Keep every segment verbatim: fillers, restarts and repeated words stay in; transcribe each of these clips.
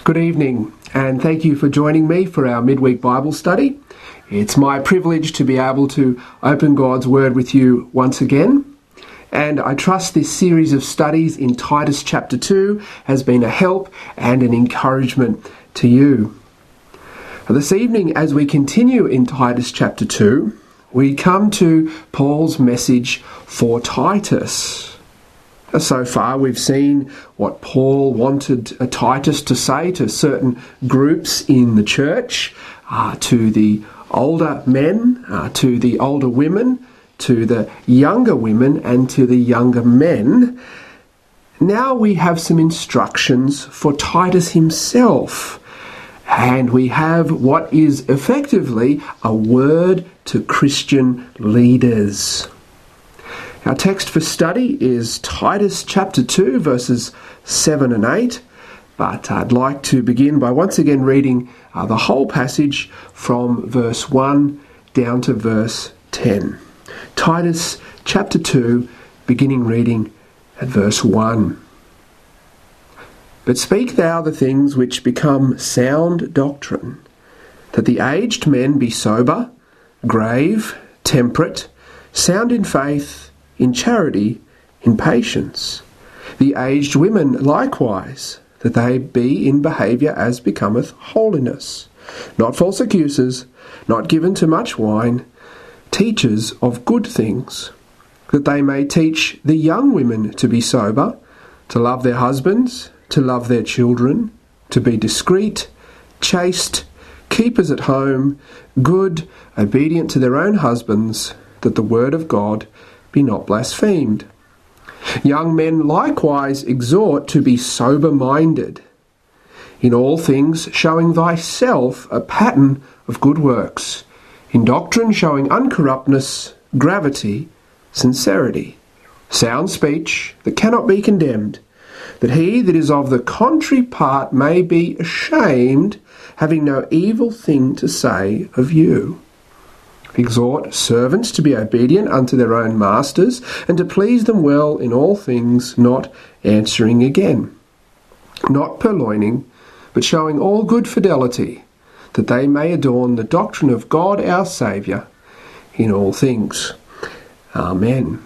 Good evening, and thank you for joining me for our midweek Bible study. It's my privilege to be able to open God's Word with you once again, and I trust this series of studies in Titus chapter two has been a help and an encouragement to you. This evening, as we continue in Titus chapter two, we come to Paul's message for Titus. So far, we've seen what Paul wanted Titus to say to certain groups in the church, uh, to the older men, uh, to the older women, to the younger women, and to the younger men. Now we have some instructions for Titus himself, and we have what is effectively a word to Christian leaders. Our text for study is Titus chapter two, verses seven and eight, but I'd like to begin by once again reading uh, the whole passage from verse one down to verse ten. Titus chapter two, beginning reading at verse one. But speak thou the things which become sound doctrine, that the aged men be sober, grave, temperate, sound in faith, in charity, in patience. The aged women likewise, that they be in behaviour as becometh holiness, not false accusers, not given to much wine, teachers of good things, that they may teach the young women to be sober, to love their husbands, to love their children, to be discreet, chaste, keepers at home, good, obedient to their own husbands, that the word of God be not blasphemed. Young men likewise exhort to be sober-minded, in all things showing thyself a pattern of good works, in doctrine showing uncorruptness, gravity, sincerity, sound speech that cannot be condemned, that he that is of the contrary part may be ashamed, having no evil thing to say of you. Exhort servants to be obedient unto their own masters, and to please them well in all things, not answering again, not purloining, but showing all good fidelity, that they may adorn the doctrine of God our Saviour in all things. Amen.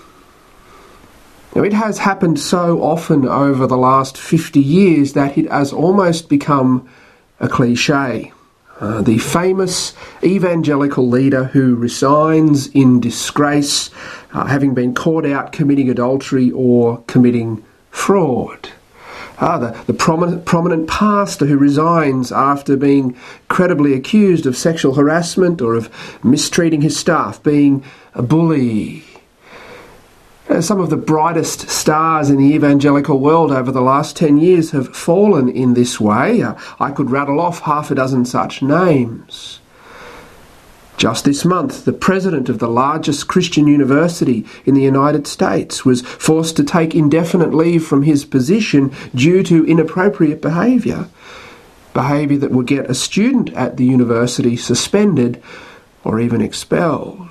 Now, it has happened so often over the last fifty years that it has almost become a cliche. Uh, the famous evangelical leader who resigns in disgrace, uh, having been caught out committing adultery or committing fraud. Uh, the the prominent, prominent pastor who resigns after being credibly accused of sexual harassment or of mistreating his staff, being a bully. Uh, some of the brightest stars in the evangelical world over the last ten years have fallen in this way. Uh, I could rattle off half a dozen such names. Just this month, the president of the largest Christian university in the United States was forced to take indefinite leave from his position due to inappropriate behaviour, behaviour that would get a student at the university suspended or even expelled.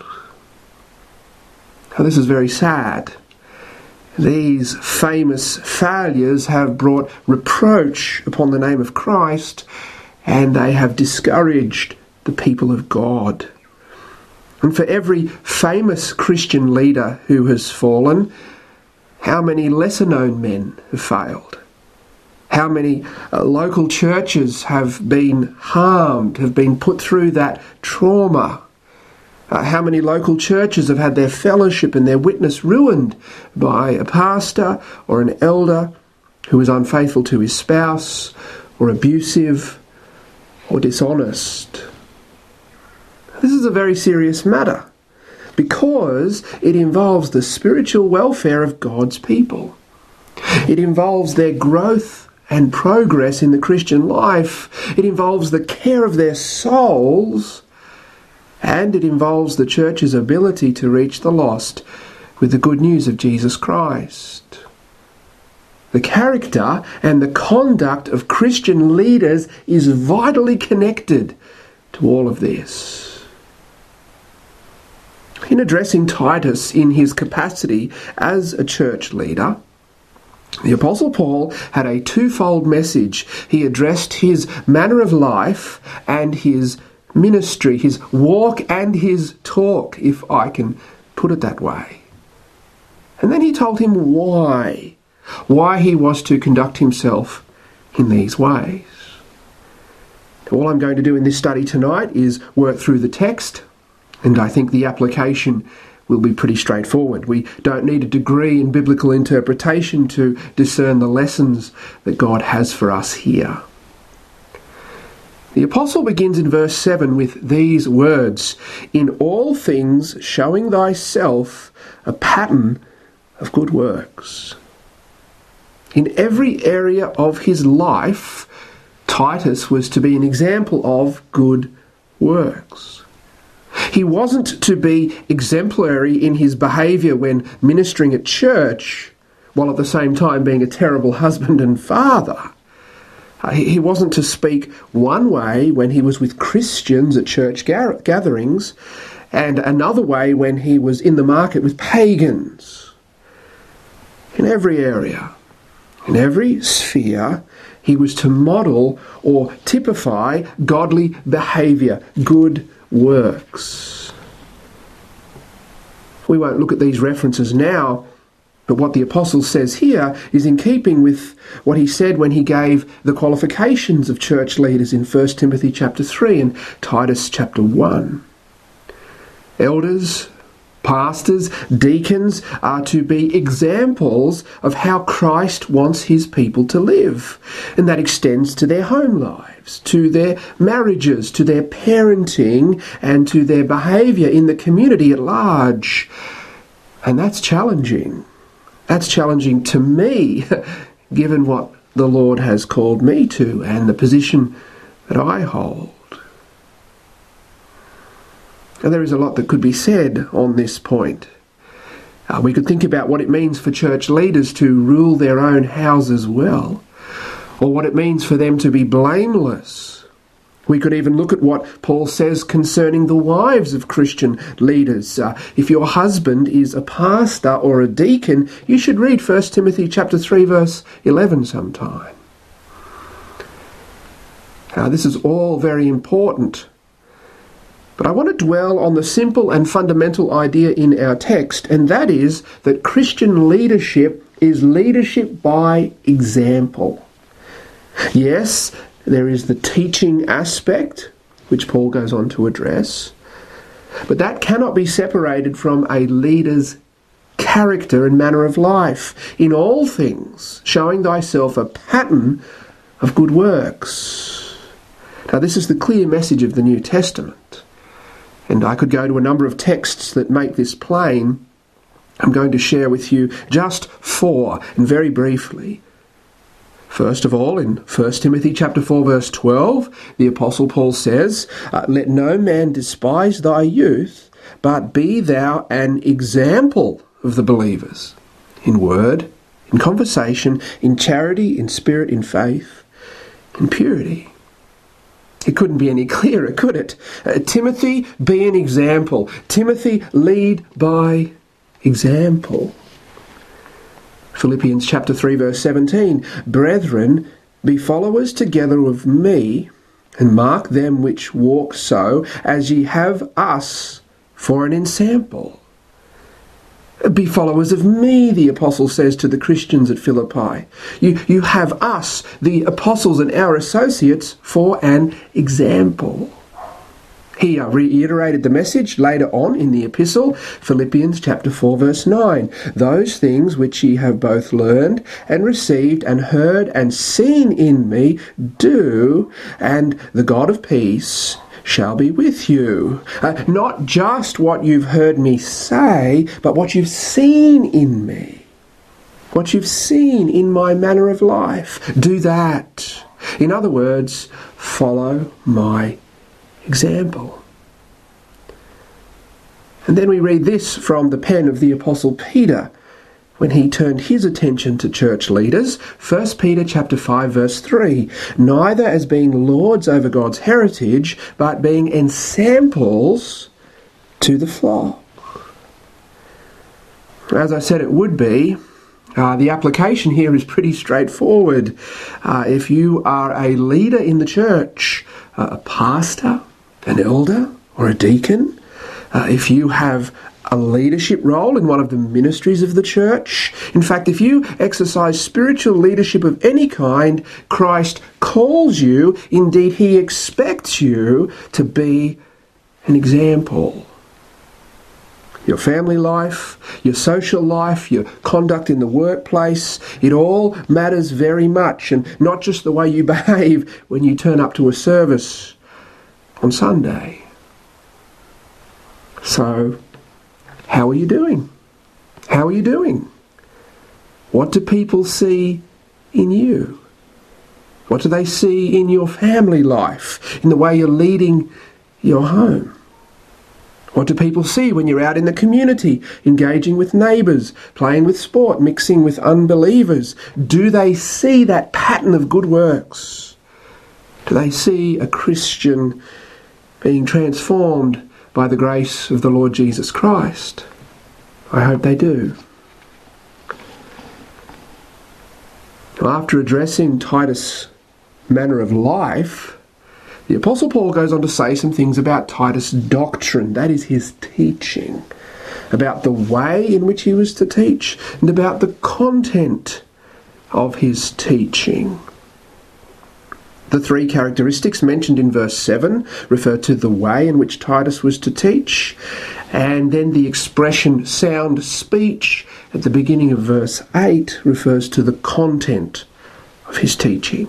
Now, this is very sad. These famous failures have brought reproach upon the name of Christ, and they have discouraged the people of God. And for every famous Christian leader who has fallen, how many lesser-known men have failed? How many uh, local churches have been harmed, have been put through that trauma? Uh, how many local churches have had their fellowship and their witness ruined by a pastor or an elder who is unfaithful to his spouse, or abusive, or dishonest? This is a very serious matter because it involves the spiritual welfare of God's people. It involves their growth and progress in the Christian life. It involves the care of their souls. And it involves the church's ability to reach the lost with the good news of Jesus Christ. The character and the conduct of Christian leaders is vitally connected to all of this. In addressing Titus in his capacity as a church leader, The Apostle Paul had a twofold message. He addressed his manner of life and his ministry, his walk and his talk, if I can put it that way. And then he told him why, why he was to conduct himself in these ways. All I'm going to do in this study tonight is work through the text, and I think the application will be pretty straightforward. We don't need a degree in biblical interpretation to discern the lessons that God has for us here. The apostle begins in verse seven with these words, "In all things showing thyself a pattern of good works." In every area of his life, Titus was to be an example of good works. He wasn't to be exemplary in his behaviour when ministering at church, while at the same time being a terrible husband and father. He wasn't to speak one way when he was with Christians at church gatherings, and another way when he was in the market with pagans. In every area, in every sphere, he was to model or typify godly behaviour, good works. We won't look at these references now, but what the apostle says here is in keeping with what he said when he gave the qualifications of church leaders in First Timothy chapter three and Titus chapter one. Elders, pastors, deacons are to be examples of how Christ wants his people to live. And that extends to their home lives, to their marriages, to their parenting, and to their behaviour in the community at large. And that's challenging. That's challenging to me, given what the Lord has called me to and the position that I hold. Now, there is a lot that could be said on this point. Uh, we could think about what it means for church leaders to rule their own houses well, or what it means for them to be blameless. We could even look at what Paul says concerning the wives of Christian leaders. Uh, if your husband is a pastor or a deacon, you should read First Timothy chapter three, verse eleven sometime. Now, this is all very important. But I want to dwell on the simple and fundamental idea in our text, and that is that Christian leadership is leadership by example. Yes, there is the teaching aspect, which Paul goes on to address, but that cannot be separated from a leader's character and manner of life. In all things, showing thyself a pattern of good works. Now, this is the clear message of the New Testament. And I could go to a number of texts that make this plain. I'm going to share with you just four, and very briefly. First of all, in First Timothy chapter four, verse twelve, the Apostle Paul says, uh, "Let no man despise thy youth, but be thou an example of the believers, in word, in conversation, in charity, in spirit, in faith, in purity." It couldn't be any clearer, could it? Uh, Timothy, be an example. Timothy, lead by example. Philippians chapter three, verse seventeen, "Brethren, be followers together of me, and mark them which walk so, as ye have us for an ensample." Be followers of me, the apostle says to the Christians at Philippi. You, you have us, the apostles and our associates, for an example. He reiterated the message later on in the epistle, Philippians chapter four, verse nine. "Those things which ye have both learned and received and heard and seen in me, do, and the God of peace shall be with you." Uh, not just what you've heard me say, but what you've seen in me. What you've seen in my manner of life. Do that. In other words, follow my example. And then we read this from the pen of the Apostle Peter when he turned his attention to church leaders. First Peter chapter five, verse three, "Neither as being lords over God's heritage, but being ensamples to the flock." As I said it would be, Uh, the application here is pretty straightforward. Uh, if you are a leader in the church, uh, a pastor, an elder, or a deacon, uh, if you have a leadership role in one of the ministries of the church, in fact, if you exercise spiritual leadership of any kind, Christ calls you, indeed he expects you to be an example. Your family life, your social life, your conduct in the workplace, it all matters very much, and not just the way you behave when you turn up to a service on Sunday. So, how are you doing? How are you doing? What do people see in you? What do they see in your family life, in the way you're leading your home? What do people see when you're out in the community, engaging with neighbours, playing with sport, mixing with unbelievers? Do they see that pattern of good works? Do they see a Christian being transformed by the grace of the Lord Jesus Christ? I hope they do. After addressing Titus' manner of life, the Apostle Paul goes on to say some things about Titus' doctrine, that is his teaching, about the way in which he was to teach, and about the content of his teaching. The three characteristics mentioned in verse seven refer to the way in which Titus was to teach, and then the expression sound speech at the beginning of verse eight refers to the content of his teaching.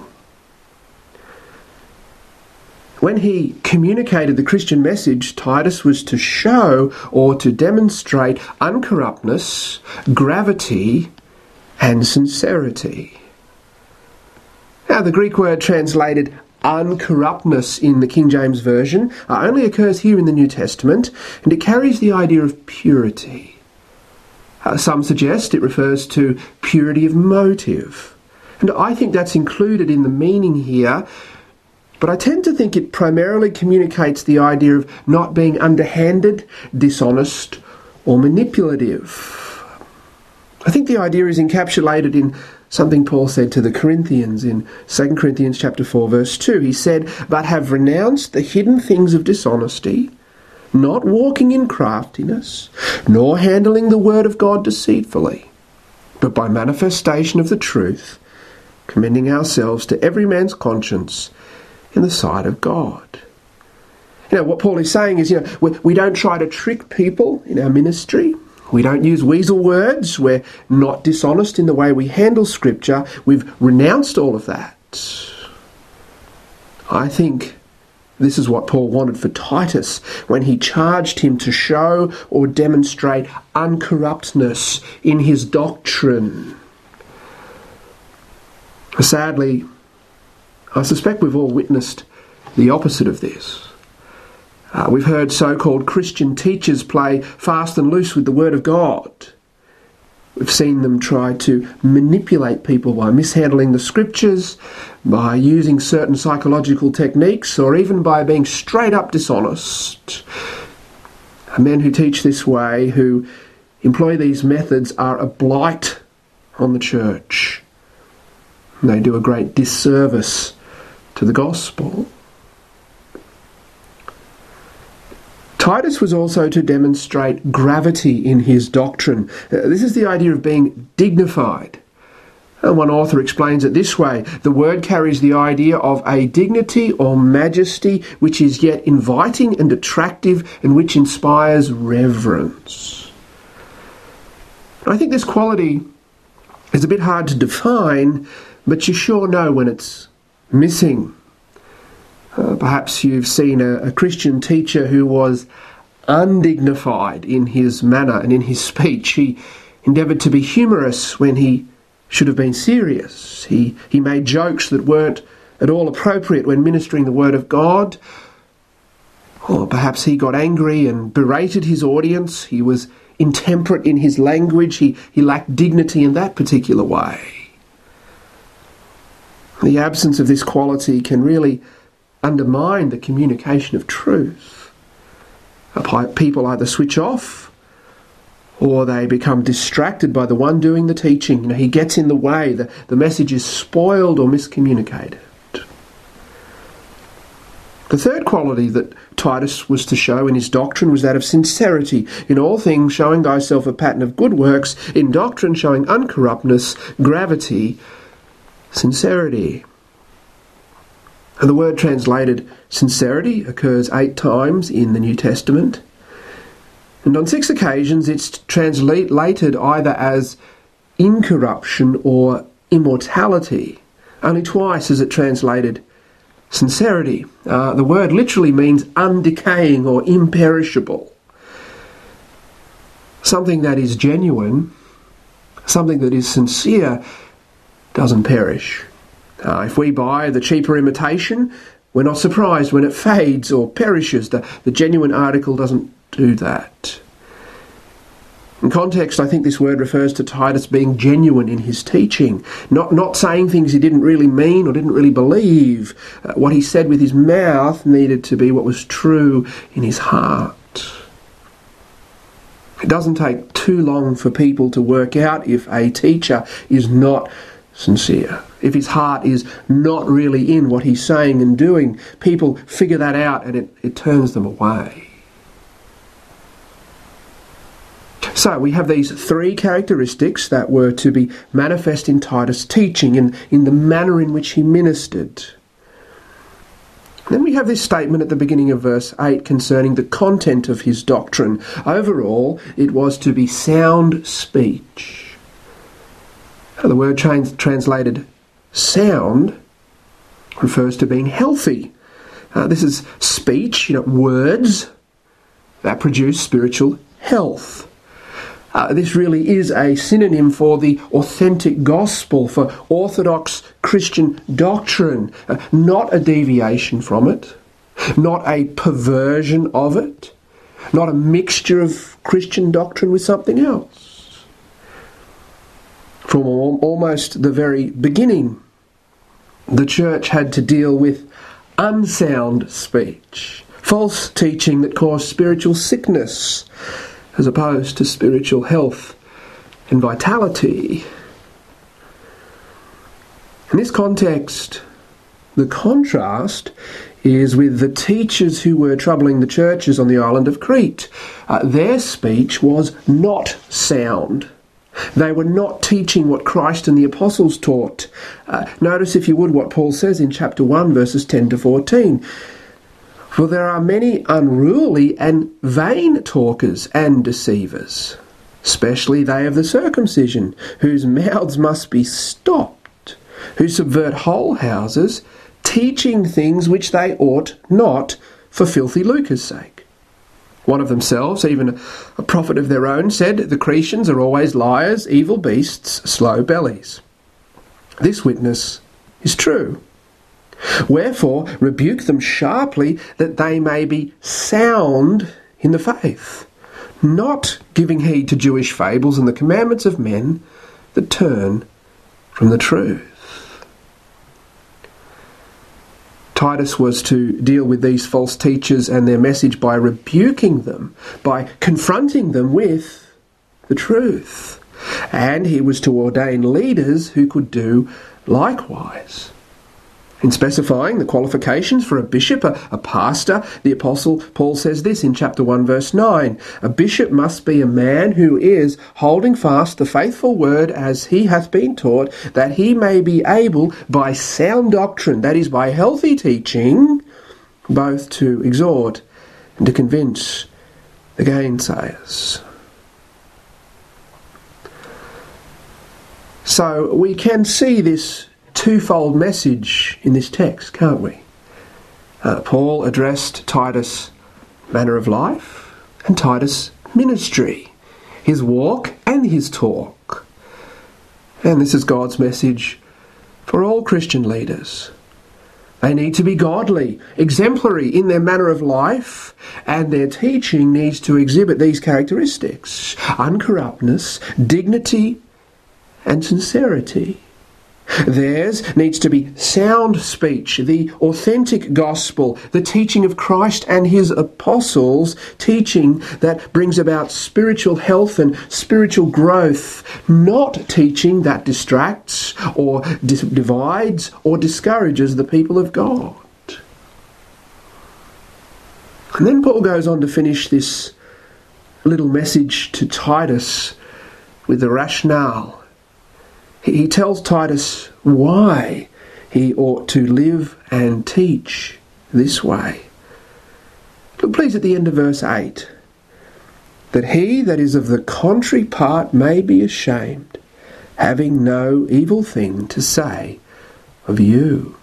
When he communicated the Christian message, Titus was to show or to demonstrate uncorruptness, gravity, and sincerity. Now, the Greek word translated uncorruptness in the King James Version uh, only occurs here in the New Testament, and it carries the idea of purity. Uh, some suggest it refers to purity of motive, and I think that's included in the meaning here. But I tend to think it primarily communicates the idea of not being underhanded, dishonest, or manipulative. I think the idea is encapsulated in something Paul said to the Corinthians in Second Corinthians chapter four, verse two. He said, "But have renounced the hidden things of dishonesty, not walking in craftiness, nor handling the word of God deceitfully, but by manifestation of the truth, commending ourselves to every man's conscience in the sight of God." You know, what Paul is saying is, you know, we, we don't try to trick people in our ministry. We don't use weasel words. We're not dishonest in the way we handle Scripture. We've renounced all of that. I think this is what Paul wanted for Titus when he charged him to show or demonstrate uncorruptness in his doctrine. Sadly, I suspect we've all witnessed the opposite of this. Uh, we've heard so-called Christian teachers play fast and loose with the Word of God. We've seen them try to manipulate people by mishandling the Scriptures, by using certain psychological techniques, or even by being straight up dishonest. Men who teach this way, who employ these methods, are a blight on the church. They do a great disservice to the gospel. Titus was also to demonstrate gravity in his doctrine. Uh, this is the idea of being dignified. And one author explains it this way: the word carries the idea of a dignity or majesty which is yet inviting and attractive and which inspires reverence. I think this quality is a bit hard to define, but you sure know when it's missing. Uh, perhaps you've seen a, a Christian teacher who was undignified in his manner and in his speech. He endeavoured to be humorous when he should have been serious. He, he made jokes that weren't at all appropriate when ministering the Word of God. Or perhaps he got angry and berated his audience. He was intemperate in his language. He, he lacked dignity in that particular way. The absence of this quality can really undermine the communication of truth. People either switch off or they become distracted by the one doing the teaching. You know, he gets in the way, the, the message is spoiled or miscommunicated. The third quality that Titus was to show in his doctrine was that of sincerity. In all things, showing thyself a pattern of good works, in doctrine showing uncorruptness, gravity, sincerity. And the word translated sincerity occurs eight times in the New Testament. And on six occasions it's translated either as incorruption or immortality. Only twice is it translated sincerity. Uh, the word literally means undecaying or imperishable. Something that is genuine, something that is sincere, doesn't perish. Uh, if we buy the cheaper imitation, we're not surprised when it fades or perishes. The, the genuine article doesn't do that. In context, I think this word refers to Titus being genuine in his teaching, not, not saying things he didn't really mean or didn't really believe. Uh, what he said with his mouth needed to be what was true in his heart. It doesn't take too long for people to work out if a teacher is not sincere, if his heart is not really in what he's saying and doing. People figure that out and it, it turns them away. So we have these three characteristics that were to be manifest in Titus' teaching, in, in the manner in which he ministered. Then we have this statement at the beginning of verse eight concerning the content of his doctrine. Overall, it was to be sound speech. The word trans- translated sound refers to being healthy. Uh, this is speech, you know, words that produce spiritual health. Uh, this really is a synonym for the authentic gospel, for orthodox Christian doctrine, uh, not a deviation from it, not a perversion of it, not a mixture of Christian doctrine with something else. From al- almost the very beginning, the church had to deal with unsound speech, false teaching that caused spiritual sickness, as opposed to spiritual health and vitality. In this context, the contrast is with the teachers who were troubling the churches on the island of Crete. Uh, their speech was not sound. They were not teaching what Christ and the apostles taught. Uh, notice, if you would, what Paul says in chapter one, verses ten to fourteen. For there are many unruly and vain talkers and deceivers, especially they of the circumcision, whose mouths must be stopped, who subvert whole houses, teaching things which they ought not, for filthy lucre's sake. One of themselves, even a prophet of their own, said, the Cretians are always liars, evil beasts, slow bellies. This witness is true. Wherefore, rebuke them sharply, that they may be sound in the faith, not giving heed to Jewish fables and the commandments of men that turn from the truth. Titus was to deal with these false teachers and their message by rebuking them, by confronting them with the truth. And he was to ordain leaders who could do likewise. In specifying the qualifications for a bishop, a, a pastor, the Apostle Paul says this in chapter one, verse nine. A bishop must be a man who is holding fast the faithful word as he hath been taught, that he may be able by sound doctrine, that is, by healthy teaching, both to exhort and to convince the gainsayers. So we can see this twofold message in this text, can't we? Uh, Paul addressed Titus' manner of life and Titus' ministry, his walk and his talk. And this is God's message for all Christian leaders. They need to be godly, exemplary in their manner of life, and their teaching needs to exhibit these characteristics: uncorruptness, dignity, and sincerity. Theirs needs to be sound speech, the authentic gospel, the teaching of Christ and his apostles, teaching that brings about spiritual health and spiritual growth, not teaching that distracts or dis- divides or discourages the people of God. And then Paul goes on to finish this little message to Titus with the rationale. He tells Titus why he ought to live and teach this way. Look please at the end of verse eight. That he that is of the contrary part may be ashamed, having no evil thing to say of you.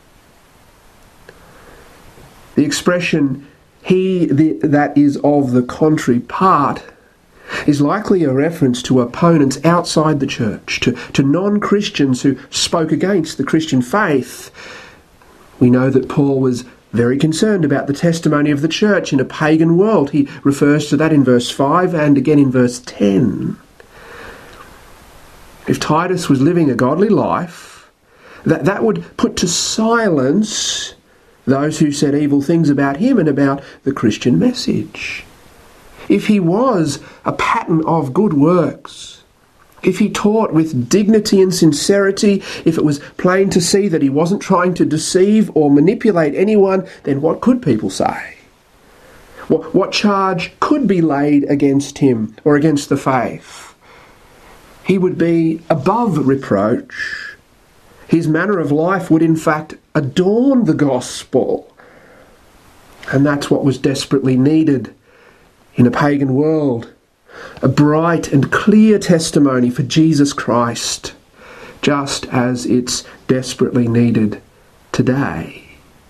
The expression, he that is of the contrary part, is likely a reference to opponents outside the church, to, to non-Christians who spoke against the Christian faith. We know that Paul was very concerned about the testimony of the church in a pagan world. He refers to that in verse five and again in verse ten. If Titus was living a godly life, that, that would put to silence those who said evil things about him and about the Christian message. If he was a pattern of good works, if he taught with dignity and sincerity, if it was plain to see that he wasn't trying to deceive or manipulate anyone, then what could people say? What, what charge could be laid against him or against the faith? He would be above reproach. His manner of life would in fact adorn the gospel. And that's what was desperately needed in a pagan world, a bright and clear testimony for Jesus Christ, just as it's desperately needed today.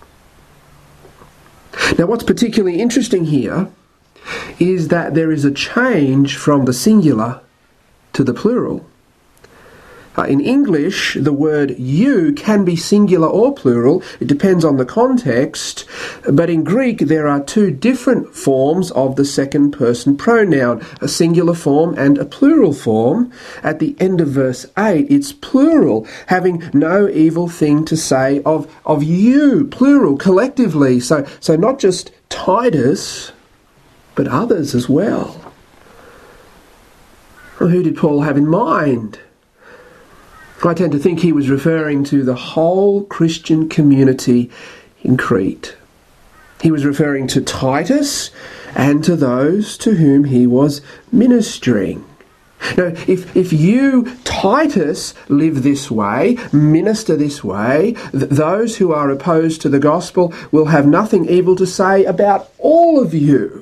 Now, what's particularly interesting here is that there is a change from the singular to the plural. Uh, in English, the word you can be singular or plural. It depends on the context. But in Greek, there are two different forms of the second person pronoun, a singular form and a plural form. At the end of verse eight, it's plural, having no evil thing to say of, of you, plural, collectively. So, so not just Titus, but others as well. Well, who did Paul have in mind? I tend to think he was referring to the whole Christian community in Crete. He was referring to Titus and to those to whom he was ministering. Now, if, if you, Titus, live this way, minister this way, th- those who are opposed to the gospel will have nothing evil to say about all of you.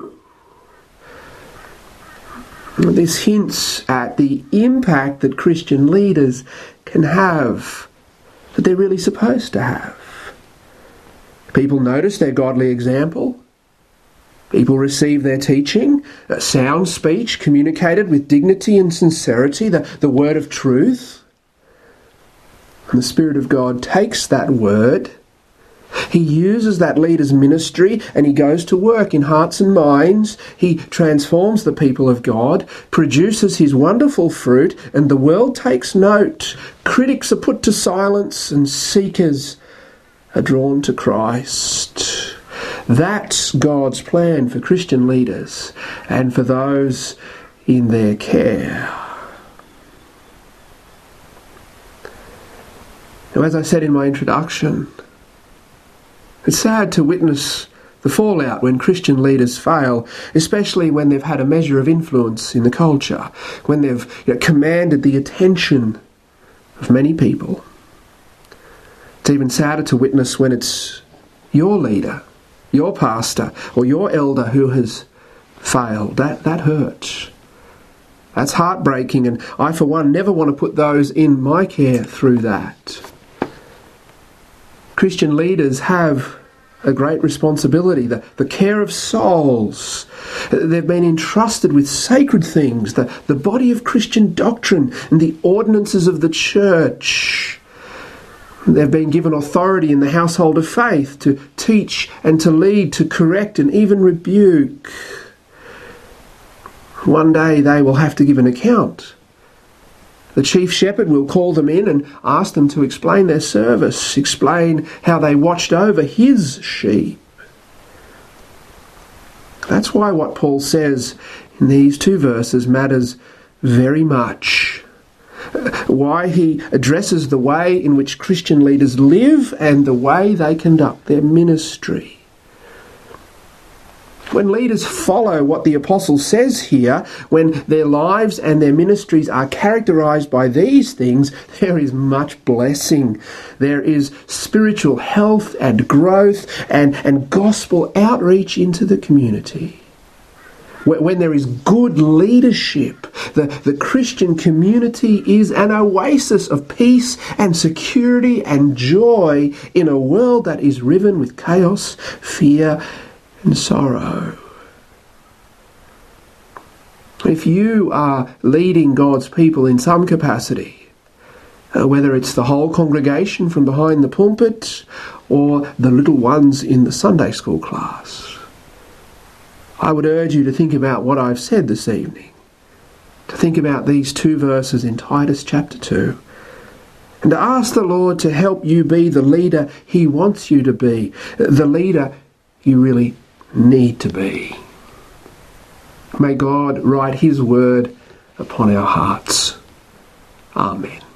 This hints at the impact that Christian leaders can have, that they're really supposed to have. People notice their godly example. People receive their teaching, a sound speech communicated with dignity and sincerity, the, the word of truth. And the Spirit of God takes that word, he uses that leader's ministry and he goes to work in hearts and minds. He transforms the people of God, produces his wonderful fruit, and the world takes note. Critics are put to silence and seekers are drawn to Christ. That's God's plan for Christian leaders and for those in their care. Now, as I said in my introduction, it's sad to witness the fallout when Christian leaders fail, especially when they've had a measure of influence in the culture, when they've you know, commanded the attention of many people. It's even sadder to witness when it's your leader, your pastor, or your elder who has failed. That, that hurts. That's heartbreaking, and I, for one, never want to put those in my care through that. Christian leaders have a great responsibility, the, the care of souls. They've been entrusted with sacred things, the, the body of Christian doctrine and the ordinances of the church. They've been given authority in the household of faith to teach and to lead, to correct and even rebuke. One day they will have to give an account The chief shepherd will call them in and ask them to explain their service, explain how they watched over his sheep. That's why what Paul says in these two verses matters very much. Why he addresses the way in which Christian leaders live and the way they conduct their ministry. When leaders follow what the apostle says here, when their lives and their ministries are characterized by these things, there is much blessing. There is spiritual health and growth and, and gospel outreach into the community. When there is good leadership, the, the Christian community is an oasis of peace and security and joy in a world that is riven with chaos, fear, and sorrow. If you are leading God's people in some capacity, uh, whether it's the whole congregation from behind the pulpit or the little ones in the Sunday school class, I would urge you to think about what I've said this evening, to think about these two verses in Titus chapter two, and to ask the Lord to help you be the leader he wants you to be, the leader you really need to be. May God write his word upon our hearts. Amen.